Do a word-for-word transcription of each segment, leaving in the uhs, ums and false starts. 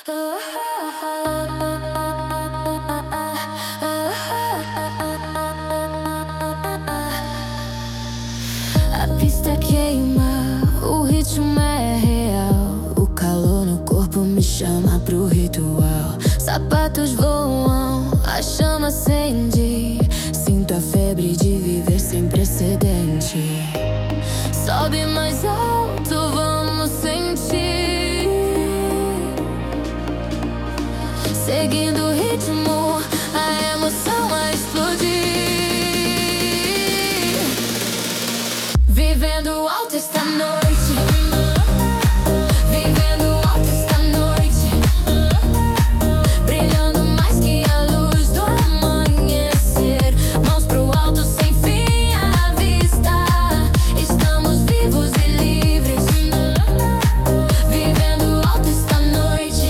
A pista queima, o ritmo é real. O calor no corpo me chama pro ritual. Sapatos voam, a chama acende. Sinto a febre de viver sem precedente. Sobe mais alto, vamos sentir. Seguindo o ritmo, a emoção a explodir. Vivendo alto esta noite. Vivendo alto esta noite. Brilhando mais que a luz do amanhecer. Mãos pro alto sem fim à vista. Estamos vivos e livres. Vivendo alto esta noite.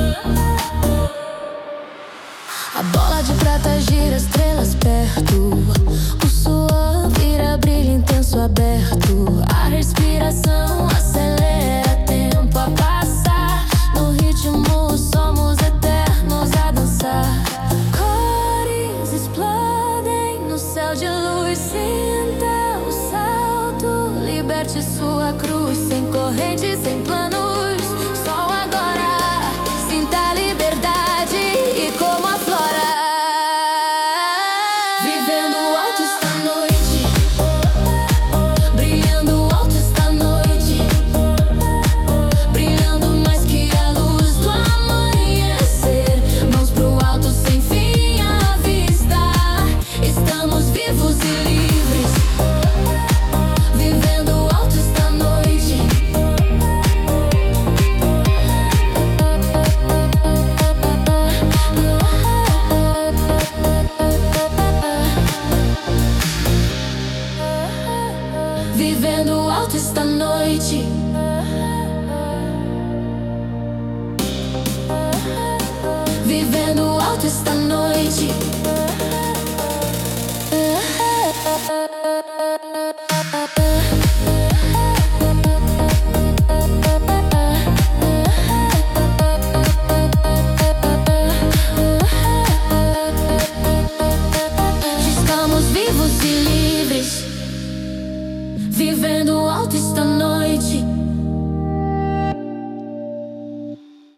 A bola de prata gira, estrelas perto. O suor vira brilho intenso aberto. A respiração acelera, tempo a passar. No ritmo somos eternos a dançar. Cores explodem no céu de luz. Sinta o salto, liberte sua cruz. Sem correntes, sem planos, só agora. Sinta a liberdade e como aflora. Vivendo alto esta noite. Brilhando alto esta noite. Brilhando mais que a luz do amanhecer. Mãos pro alto sem fim à vista. Estamos vivos e livres. Vivendo alto esta noite. Vivendo alto esta noite. Vivendo alto esta noite.